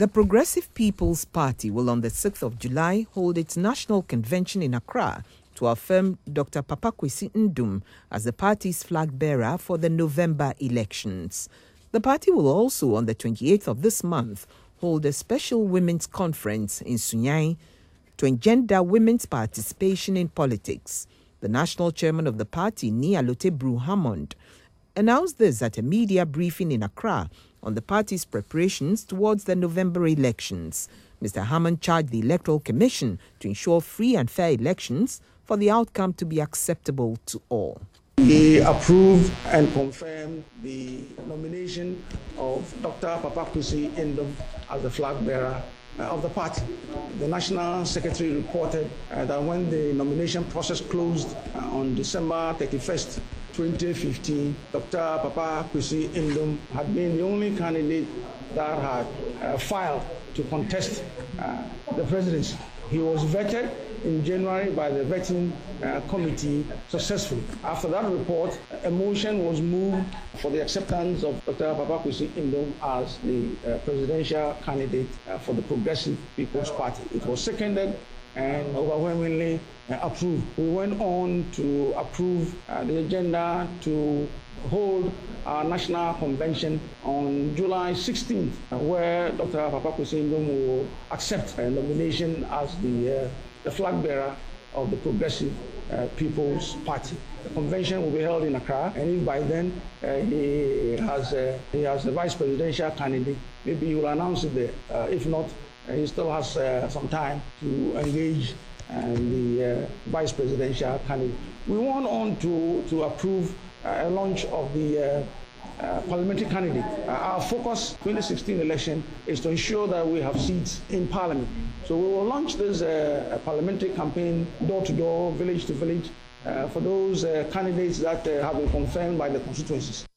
The Progressive People's Party will on the 6th of July hold its national convention in Accra to affirm Dr. Papa Kwesi Ndum as the party's flag bearer for the November elections. The party will also on the 28th of this month hold a special women's conference in Sunyani to engender women's participation in politics. The national chairman of the party, Nia Lotebru Hammond, announced this at a media briefing in Accra on the party's preparations towards the November elections. Mr. Hammond charged the Electoral Commission to ensure free and fair elections for the outcome to be acceptable to all. He approved and confirmed the nomination of Dr. Papa Kwesi Ndum as the flag bearer of the party. The National Secretary reported that when the nomination process closed on December 31st, 2015, Dr. Papa Kwesi Ndum had been the only candidate that had filed to contest the presidency. He was vetted in January by the vetting committee successfully. After that report, a motion was moved for the acceptance of Dr. Papa Kwesi Ndum as the presidential candidate for the Progressive People's Party. It was seconded and overwhelmingly approved. We went on to approve the agenda to hold our national convention on July 16th, where Dr. Papa Kwesi Ndum will accept a nomination as the flag bearer of the Progressive People's Party. The convention will be held in Accra, and if by then he has a vice presidential candidate, maybe he will announce it there. If not, he still has some time to engage the vice presidential candidate. We went on to approve a launch of the parliamentary candidate. Our focus 2016 election is to ensure that we have seats in parliament. So we will launch this parliamentary campaign door to door, village to village, for those candidates that have been confirmed by the constituencies.